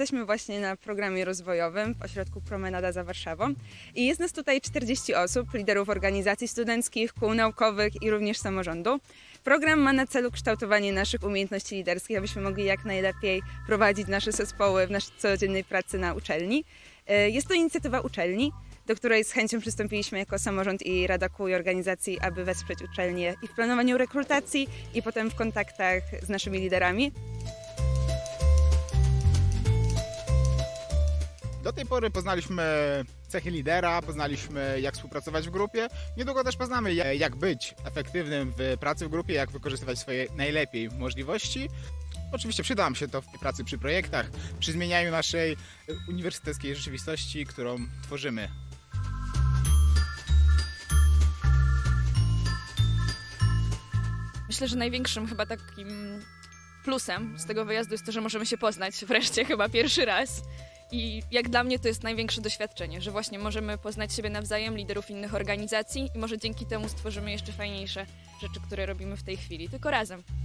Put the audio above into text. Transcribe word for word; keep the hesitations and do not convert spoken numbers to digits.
Jesteśmy właśnie na programie rozwojowym w ośrodku Promenada za Warszawą i jest nas tutaj czterdzieści osób, liderów organizacji studenckich, kół naukowych i również samorządu. Program ma na celu kształtowanie naszych umiejętności liderskich, abyśmy mogli jak najlepiej prowadzić nasze zespoły w naszej codziennej pracy na uczelni. Jest to inicjatywa uczelni, do której z chęcią przystąpiliśmy jako samorząd i Rada Kół i Organizacji, aby wesprzeć uczelnię i w planowaniu rekrutacji i potem w kontaktach z naszymi liderami. Do tej pory poznaliśmy cechy lidera, poznaliśmy jak współpracować w grupie. Niedługo też poznamy jak być efektywnym w pracy w grupie, jak wykorzystywać swoje najlepiej możliwości. Oczywiście przyda nam się to w pracy przy projektach, przy zmienianiu naszej uniwersyteckiej rzeczywistości, którą tworzymy. Myślę, że największym chyba takim plusem z tego wyjazdu jest to, że możemy się poznać wreszcie chyba pierwszy raz. I jak dla mnie to jest największe doświadczenie, że właśnie możemy poznać siebie nawzajem, liderów innych organizacji i może dzięki temu stworzymy jeszcze fajniejsze rzeczy, które robimy w tej chwili, tylko razem.